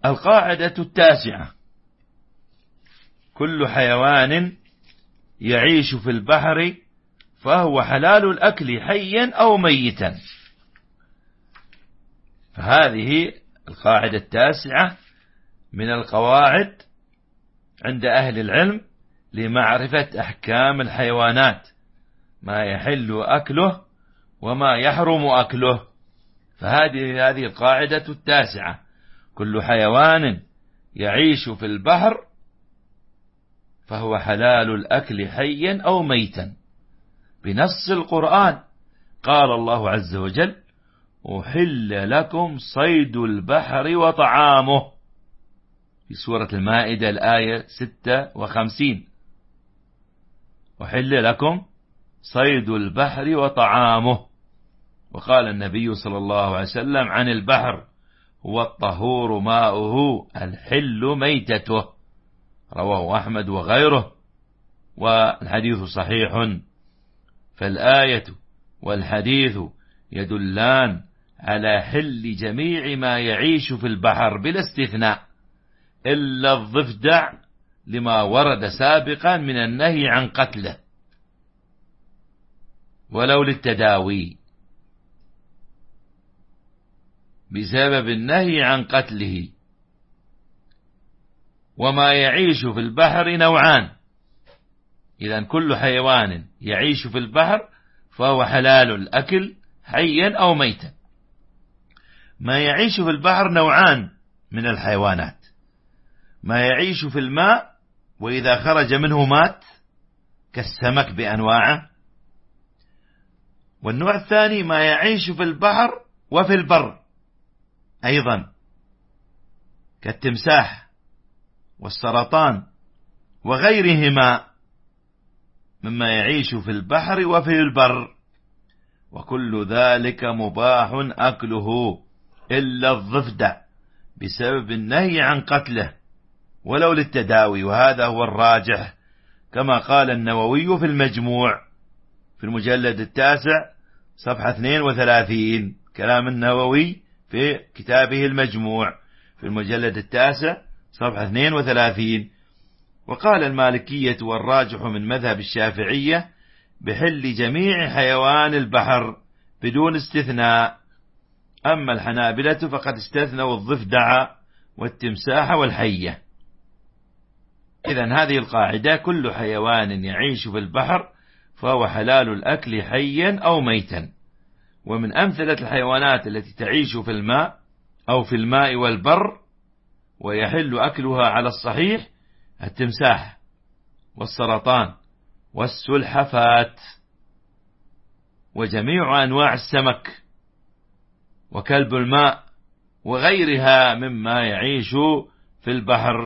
القاعدة 9: كل حيوان يعيش في البحر فهو حلال الأكل حيا أو ميتا. فهذه القاعدة 9 من القواعد عند أهل العلم لمعرفة أحكام الحيوانات، ما يحل أكله وما يحرم أكله. فهذه القاعدة 9: كل حيوان يعيش في البحر فهو حلال الأكل حيا أو ميتا. بنص القرآن قال الله عز وجل: أحل لكم صيد البحر وطعامه، في سورة المائدة الآية 56. أحل لكم صيد البحر وطعامه. وقال النبي صلى الله عليه وسلم عن البحر: هو الطهور ماؤه الحل ميتته، رواه أحمد وغيره، والحديث صحيح. فالآية والحديث يدلان على حل جميع ما يعيش في البحر بلا استثناء، إلا الضفدع لما ورد سابقا من النهي عن قتله ولو للتداوي، بسبب النهي عن قتله. وما يعيش في البحر نوعان: إذن كل حيوان يعيش في البحر فهو حلال الأكل حيا أو ميتا. ما يعيش في البحر نوعان من الحيوانات: ما يعيش في الماء وإذا خرج منه مات كالسمك بأنواعه، والنوع الثاني ما يعيش في البحر وفي البر أيضا كالتمساح والسرطان وغيرهما مما يعيش في البحر وفي البر، وكل ذلك مباح أكله إلا الضفدع بسبب النهي عن قتله ولو للتداوي. وهذا هو الراجح، كما قال النووي في المجموع في المجلد 9 صفحة 32. كلام النووي في كتابه المجموع في المجلد 9 صفحة 32. وقال المالكية والراجح من مذهب الشافعية بحل جميع حيوان البحر بدون استثناء. أما الحنابلة فقد استثنوا الضفدع والتمساح والحية. إذن هذه القاعدة: كل حيوان يعيش في البحر فهو حلال الأكل حيا أو ميتا. ومن أمثلة الحيوانات التي تعيش في الماء أو في الماء والبر ويحل أكلها على الصحيح التمساح والسرطان والسلحفات وجميع أنواع السمك وكلب الماء وغيرها مما يعيش في البحر.